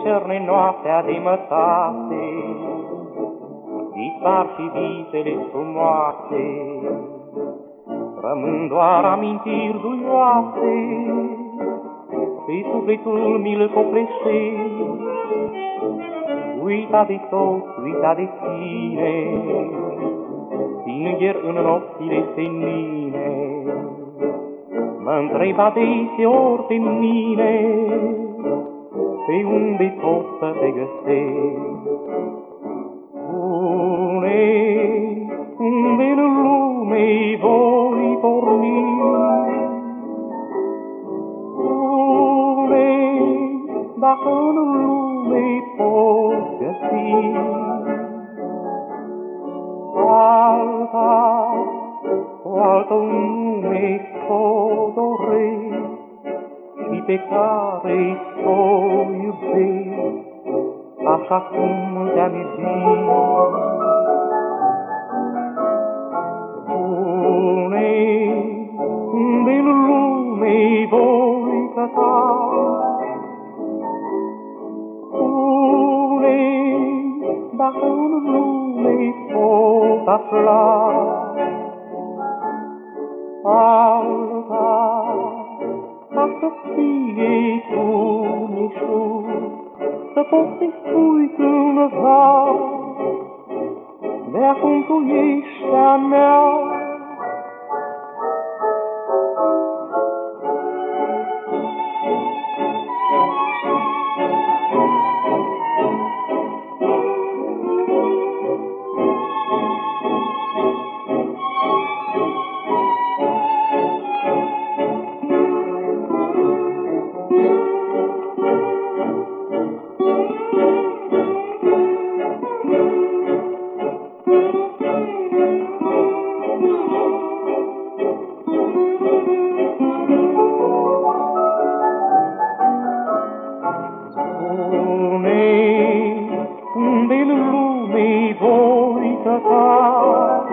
cerne noaptea de mătate, dispar și visele frumoase, rămân doar amintiri duioase, și sufletul mi-l copleșește. Uita de tot, uita de tine, Înger în nopțile senine, mă-ntreb adeseori pe mine, pe unde pot să te găsesc? Unde în lume voi porni? Dacă în lume pot găsi o altă nume s-o doresc și pe care s-o iubesc, așa cum te-am iubit. Unde în lume voi căta? Dacă în lume pot afla alta, ca să fie cu mișur, să poți să-i spui cândva, de acum tu ești a mea. Unde în lume voi căta?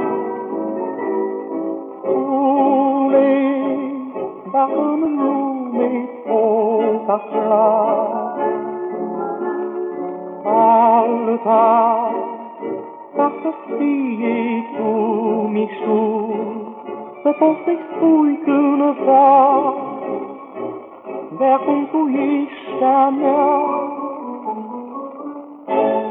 Dacă în lume pot afla alta, ca să fie cu mișur, să poți să-i spui cândva, de acum tu ești a mea.